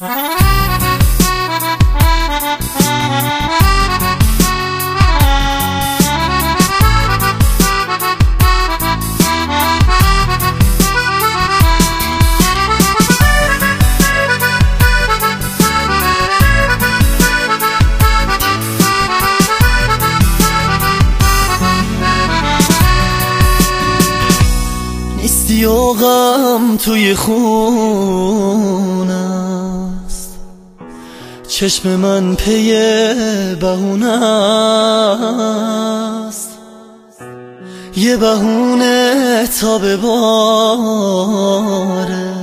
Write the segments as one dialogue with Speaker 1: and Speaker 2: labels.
Speaker 1: نیستی و غم توی خون است، چشم من پی بهونه است، یه بهونه تا بباره.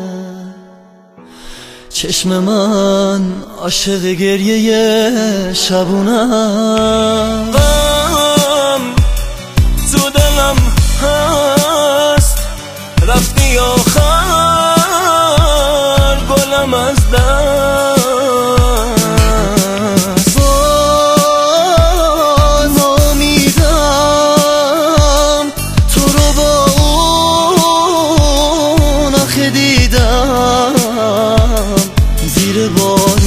Speaker 1: چشم من عاشق گریه شبونه است.
Speaker 2: غم تو دلم هست، رفتی آخر گلم از دست.
Speaker 1: باز آمیدم تو رو با اون آخه دیدم زیر بارون.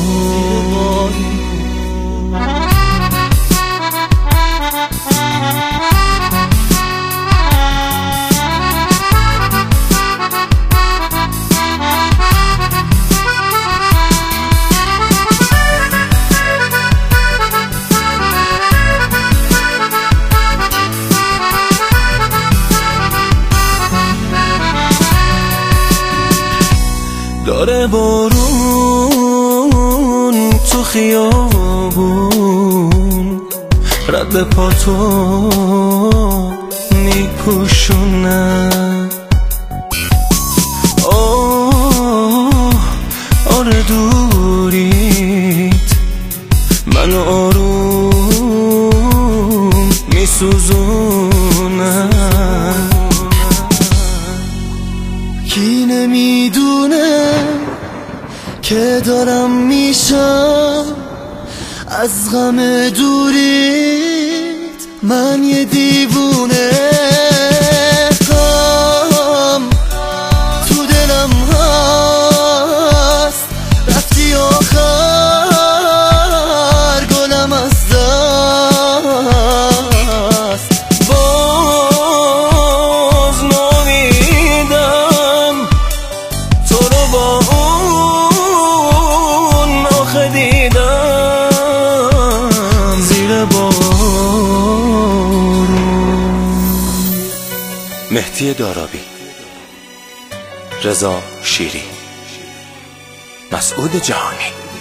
Speaker 2: داره بارون تو خیابون رد پاتو میپوشونه. آره دوریت منو آروم میسوزونه.
Speaker 1: کی نمیدونه که دارم میشم از غم دوریت من یه دیوونه. غم تو دلم هست، رفتی آخر گلم از دست.
Speaker 2: باز نامیدم تو رو با اون آخه دیدم زیر بارون. مهدی دارابی، رضا شیری، مسعود جهانی.